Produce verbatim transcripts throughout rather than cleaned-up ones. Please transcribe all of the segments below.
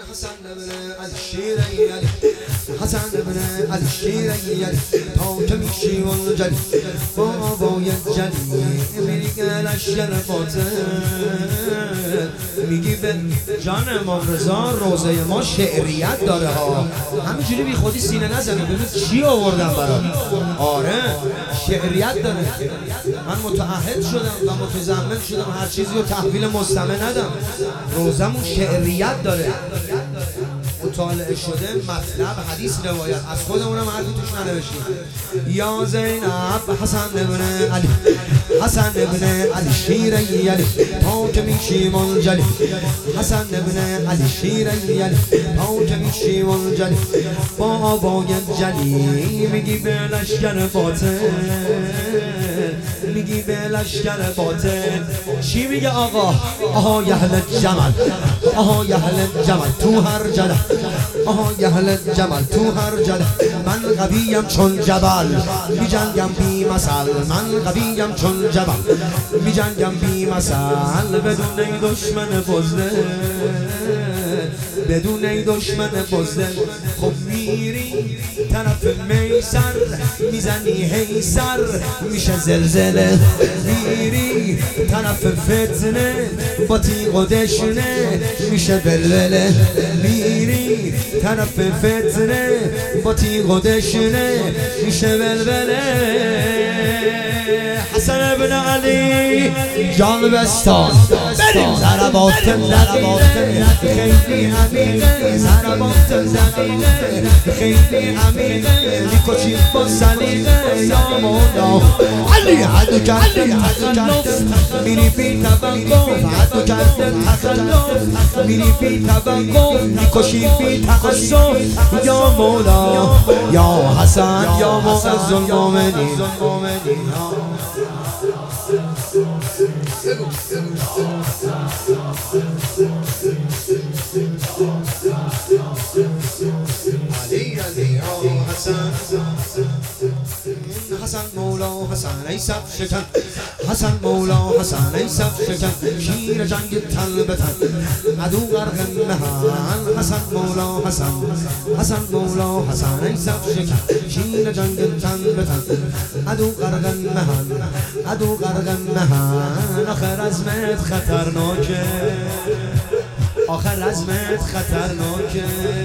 حسن ابن الشیری حسن ابن الشیری تا که میشی منجلی بابای جلی میگه لشکر باطل میگی به جان امام رضا روزه ما شعریت داره ها. همینجوری بی خودی سینه نزنه ببین چی آوردم برات. آره شعریت داره. من متعهد شدم و متضمن شدم هر چیزی رو تحویل مستمع ندم. روزمون شعریت داره، مطالعه شده، مطلب، حدیث، روایت. از خودمونم حرفی توش ننوشتیم. یا زینب حسن ابن علی حسن ابن علی شیری علی تا که میشی منجلی حسن ابن علی شیری علی تا که میشی منجلی بابای جلی میگی به لشکر باطل میگی به لشکر باطل چی میگه آقا؟ آها یهل جمل آها یهل جمل تو هر جله آها یهل جمل تو هر جله من قویم چون جبل می جنگم بی مثل من قویم چون جبل می جنگم بی مثل بدون ای دشمن بزدل بدون ای دشمن بزدل خب میری طرف میسر میزنی هی سر میشه زلزله میری طرف فتنه با تیغ و دشنه میشه بلبله میری طرف فتنه با تیغ و دشنه میشه بلبله حسن ابن علی جان بستان بریم ضربات دقیقه خیلی عمیقه ضربات دقیقه خیلی عمیقه میکشیم با سلیقه یا مولا علی حدو کرده تخلف میری بی توقف حدو کرده تخلف میری بی توقف میکشیم بی تخصف یا مولا یا حسن یا معز المؤمنین علی علی حسن حسن مولا حسن ای سب شکن حسن مولا حسن ای سب شکن شیر جنگ تن به تن عدو غرق مهن حسن مولا حسن حسن مولا حسن ای سب شکن شیر جنگ تن به تن عدو غرق مهن عدو غرق مهن آخر عزمت خطرناکه آخر عزمت خطرناکه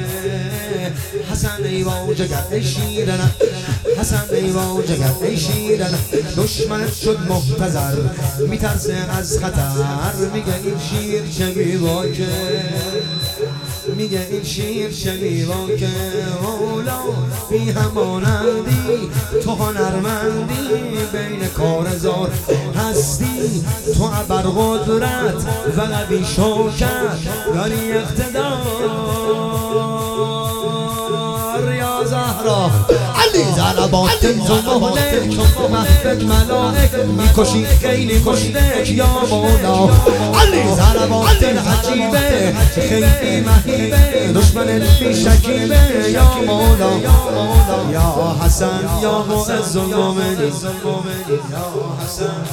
حسن ای با جگر ای شیرنه حسن ای با جگر ای شیرنه دشمنت شد محتضر میترسه از خطر میگه این شیر شبی واکه میگه این شیر شبی واکه مولا بی همانندی تو هنرمندی بین کارزار هستی تو ابر قدرت و قوی شوکت داری اقتدار یا زهرا علی ضربات زمانه چون مهبت ملائک میکشی خیلی کشته یا مولا علی ضربات عجیبه خیلی مهیبه دشمن بی شکیبه یا مولا یا حسن یا معز المؤمنین یا حسن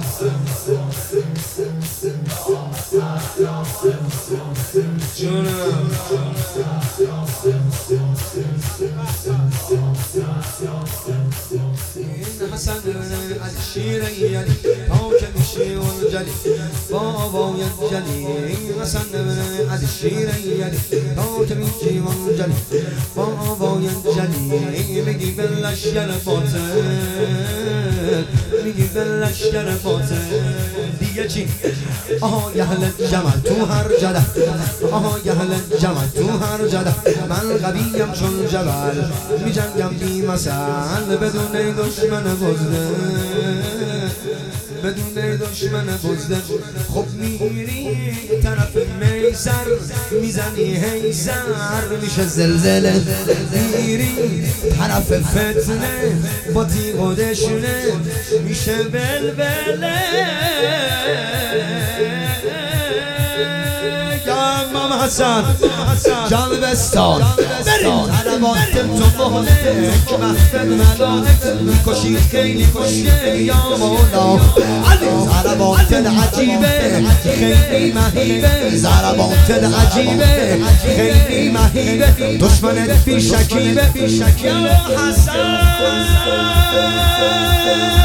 جونم حسن ابن الشیری تا که میشی منجلی بابای جلی حسن ابن الشیری تا که میشی منجلی بابای جلی میگی به لشکر باطل میگی به لشکر باطل دیگه چی؟ آها یهل جمل تو هر جده آها یهل جمل تو هر جده من قویم چون جبل می جنگم بی مثل بدون ای دشمن بزده بدون ای دشمن بزده خب میری طرف میسر میزنی هی سر میشه زلزله میری طرف فتنه با تیغ و دشنه میشه بلبله یا امام حسن جان بستان بریم ضربات تو مهلک وقت ملائک میکشی خیلی کشته یا مولا ضربات عجیبه خیلی مهیبه ضربات عجیبه خیلی مهیبه دشمنت بی شکیبه یا حسن